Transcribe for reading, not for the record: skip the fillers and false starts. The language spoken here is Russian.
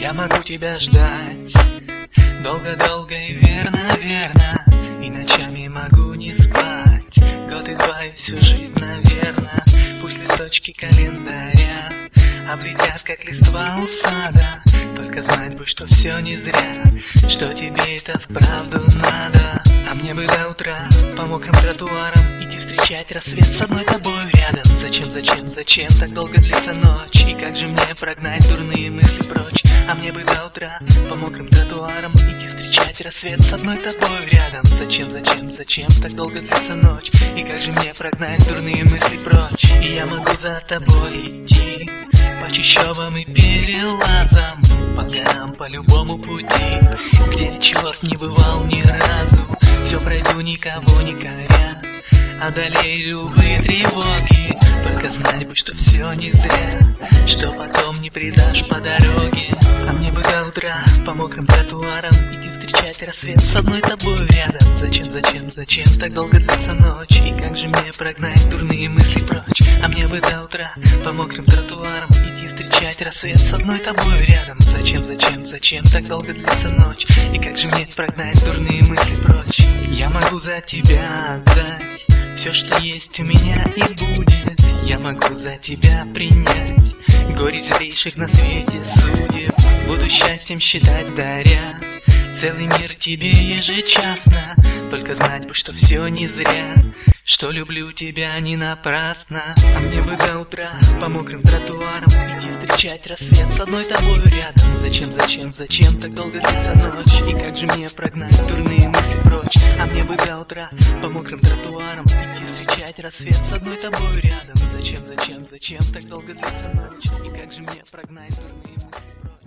Я могу тебя ждать долго-долго и верно-верно, и ночами могу не спать, год и два и всю жизнь, наверно. Пусть листочки календаря облетят, как листва у сада, только знать бы, что все не зря, что тебе это вправду надо. А мне бы до утра по мокрым тротуарам идти встречать рассвет с одной тобой рядом. Зачем так долго длится ночь? И как же мне прогнать дурные мысли прочь? А мне бы до утра по мокрым тротуарам идти встречать рассвет с одной тобой рядом. Зачем так долго длится ночь? И как же мне прогнать дурные мысли прочь? И я могу за тобой идти по чащобам и перелазам, по горам, по любому пути, где черт не бывал ни разу. Все пройду, никого не коря, одолею любые тревоги, только знать бы, что все не зря, что потом не предашь по дороге. А мне бы до утра по мокрым тротуарам идти встречать рассвет с одной тобой рядом. Зачем так долго длится ночь? И как же мне прогнать дурные мысли прочь? А мне бы до утра по мокрым тротуарам идти встречать рассвет с одной тобой рядом. Зачем так долго длится ночь? И как же мне прогнать дурные мысли прочь? Я могу за тебя отдать все, что есть у меня и будет. Я могу за тебя принять горечь злейших на свете судеб. Буду счастьем считать, даря целый мир тебе ежечасно, только знать бы, что все не зря, что люблю тебя не напрасно. А мне бы до утра по мокрым тротуарам идти встречать рассвет с одной тобой рядом. Зачем так долго длится ночь? И как же мне прогнать дурные мысли прочь? А мне бы до утра по мокрым тротуарам идти встречать рассвет с одной тобой рядом. Зачем так долго длится ночь? И как же мне прогнать дурные мысли прочь?